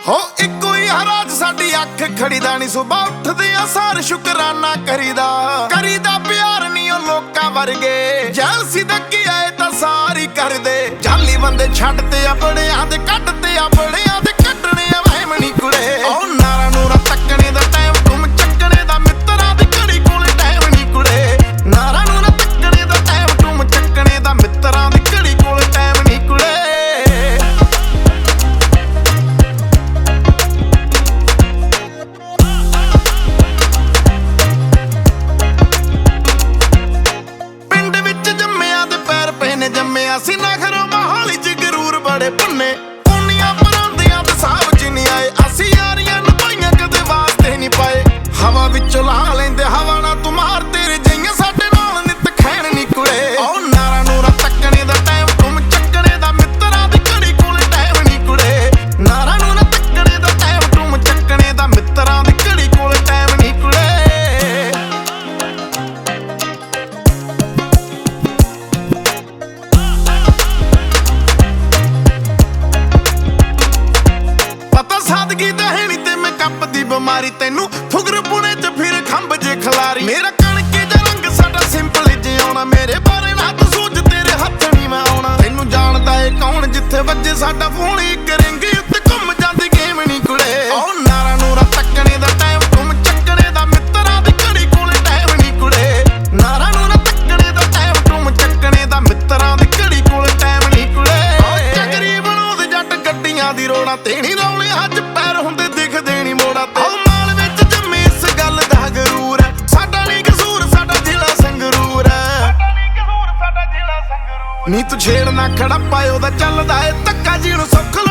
ਹੋ ਇੱਕੋ ਹੀ ਹਰਾਜ ਸਾਡੀ ਅੱਖ ਖੜੀਦਾ ਨੀ ਸੁਬਾ ਉੱਠਦੇ ਆ ਸਾਰ ਸ਼ੁਕਰਾਨਾ ਕਰੀਦਾ ਪਿਆਰ ਨਹੀਂ ਉਹ ਲੋਕਾਂ ਵਰਗੇ ਜੈਲਸੀ ਦਾ ਕੀ ਆਏ ਤਾਂ ਸਾਰੀ ਕਰਦੇ ਜਾਲੀ ਬੰਦੇ ਛੱਡ ਤੇ ਆ ਬੜਿਆਂ ਦੇ ਕੱਢ ਤੇ ਆ ਬੜਿਆਂ ਦੇ ਕੱਢਣੇ ਆ ਵਹਿਮਣੀ ਕੁੜੇ ਉਹ ਨਾਰਾ ਨੂਰਾ ਤੱਕਣੇ ਦਾ ਟਾਈਮ ਤੁਮ ਚੱਕਣੇ ਦਾ ਮਿੱਤਰਾਂ ਦੀ ਘੜੀ ਕੋਲੇ ਟਾਈਮ ਨਹੀਂ ਕੁੜੇ ਨਾਰਾ ਨੂਰਾ ਤੱਕਣੇ ਦਾ ਟਾਈਮ ਤੁਮ ਚੱਕਣੇ ਦਾ ਮਿੱਤਰਾਂ ਦੀ ਘੜੀ ਕੋਲੇ ਟਾਈਮ ਨਹੀਂ ਕੁੜੇ ਜੰਮਿਆ ਸੀ ਨਖਰੋਂ ਮਹਾਲੀ ਚ ਗਰੂਰ ਬੜੇ ਭੁੰਨੇ ਪੁੰਨੀਆਂ ਪਰਾਂਦੀਆਂ ਤੇ ਸਾਬ ਚ ਨਹੀਂ ਆਏ ਅਸੀਂ ਯਾਰੀਆਂ ਨਿਭਾਈਆਂ ਕਦੇ ਵਾਸਤੇ ਨਹੀਂ ਪਾਏ ਹਵਾ ਵਿੱਚੋਂ ਲਾ ਲੈਂਦੇ ਹਵਾ ਨਾ ਤੂੰ ਮਾਰ ਤੇਰੇ ਜਈਆਂ ਸਾਡੇ ਨਾਲ ਨਿੱਤ ਖੈਣ ਨਹੀਂ ਕੁੜੇ ਉਹ ਨਾਰਾ ਨੂਰਾ ਤੱਕਣੇ ਦਾ ਟਾਈਮ ਤੁਮ ਚੱਕਣੇ ਦਾ ਮਿੱਤਰਾਂ ਦੀ ਘੜੀ ਕੋਲੇ ਟਾਈਮ ਨਹੀਂ ਕੁੜੇ ਨਾਰਾ ਨੂਰਾ ਤੱਕਣੇ ਦਾ ਟਾਈਮ ਤੁਮ ਚੱਕਣੇ ਦਾ ਮਿੱਤਰਾਂ ਦੀ ਘੜੀ ਕੋਲੇ ਟਾਈਮ ਨਹੀਂ ਕੁੜੇ ਸਾਦਗੀ ਦਹਿਣੀ ਤੇ ਮੈਂ ਕੱਪ ਦੀ ਬਿਮਾਰੀ ਤੈਨੂੰ ਫੁਗਰ ਪੁਣੇ ਚ ਫਿਰ ਖੰਭ ਜੇ ਖਲਾਰੀ ਮੇਰਾ ਕਣਕੇ ਦਾ ਰੰਗ ਸਾਡਾ ਸਿੰਪਲ ਜਿਉਣਾ ਮੇਰੇ ਬਾਰੇ ਨਾ ਤੂੰ ਸੋਚ ਤੇਰੇ ਹੱਥ ਨਹੀਂ ਮੈਂ ਆਉਣਾ ਤੈਨੂੰ ਜਾਣਦਾ ਏ ਕੌਣ ਜਿੱਥੇ ਵੱਜੇ ਸਾਡਾ ਫੋਨ ਇੱਕ ਰਿੰਗ ਉੱਤੇ ਘੁੰਮ ਜਾਂਦੀ ਗੇਮ ਨਹੀਂ ਕੁੜੇ ਉਹ ਨਾਰਾ ਨੂਰਾ ਤੱਕਣੇ ਦਾ ਟਾਈਮ ਤੁਮ ਚੱਕਣੇ ਦਾ ਮਿੱਤਰਾਂ ਦੀ ਘੜੀ ਕੋਲੇ ਟਾਈਮ ਨਹੀਂ ਕੁੜੇ ਨਾਰਾ ਨੂਰਾ ਤੱਕਣੇ ਦਾ ਟਾਈਮ ਤੁਮ ਚੱਕਣੇ ਦਾ ਮਿੱਤਰਾਂ ਦੀ ਘੜੀ ਕੋਲੇ ਟਾਈਮ ਨਹੀਂ ਕੁੜੇ ਚੱਕਰੀ ਬਣਾਉਂਦੇ ਜੱਟ ਗੱਡੀਆਂ ਦੀ ਰੋੜਾਂ ਤੇ ਨੀ ਰੌਲੇ ਅੱਜ ਪੈਰ ਹੁੰਦੇ ਦਿਖਦੇ ਨੀ ਮੋੜਾ ਤੇ ਮਾਲ ਵਿੱਚ ਜੰਮੇ ਇਸ ਗੱਲ ਦਾ ਗਰੂਰ ਹੈ ਸਾਡਾ ਨੀ ਕਸੂਰ ਸਾਡਾ ਜ਼ਿਲ੍ਹਾ ਸੰਗਰੂਰ ਹੈ ਨੀ ਤੂੰ ਛੇੜ ਨਾ ਖੜਾ ਪਾਇਓ ਦਾ ਚੱਲਦਾ ਏ ਧੱਕਾ ਜਿਹਨੂੰ ਸੁੱਖ